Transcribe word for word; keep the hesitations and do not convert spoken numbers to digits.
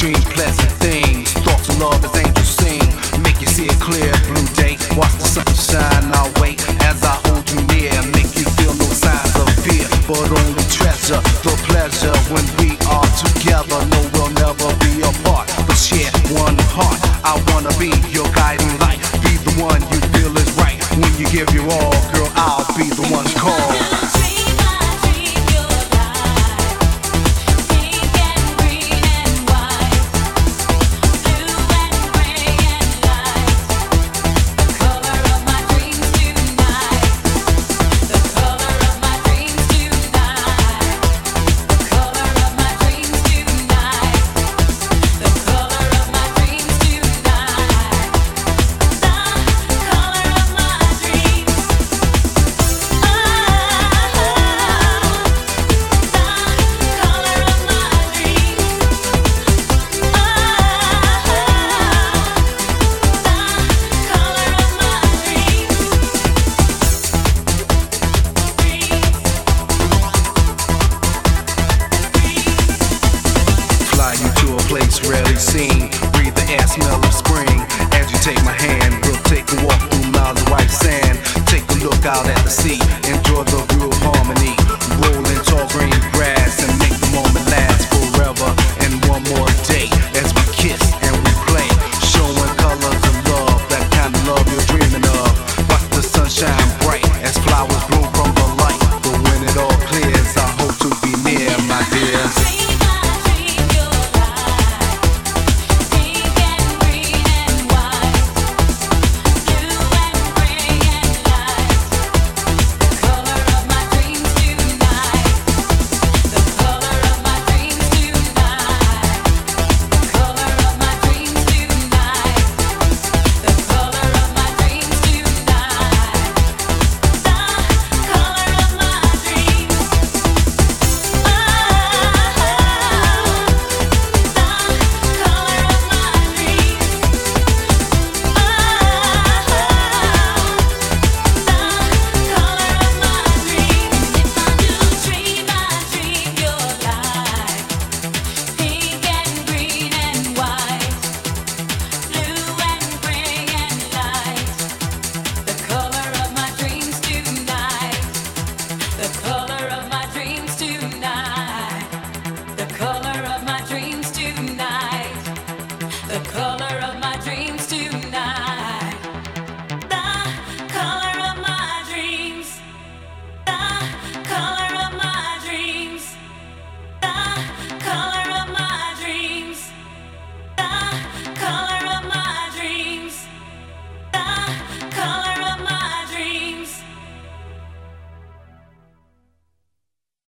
dream pleasant things. Thoughts of love as angels sing. Make you see it clear, blue day. Watch the sun shine our way as I hold you near. Make you feel no signs of fear, but only treasure the pleasure when we are together. No, we'll never be apart, but share one heart. I wanna be your guiding light, be the one you feel is right. When you give your all, girl, I'll be the one called. Rarely seen, breathe the air, smell of spring. As you take my hand, we'll take a walk through miles of white sand. Take a look out at the sea, enjoy the view of harmony. Roll in tall green grass and make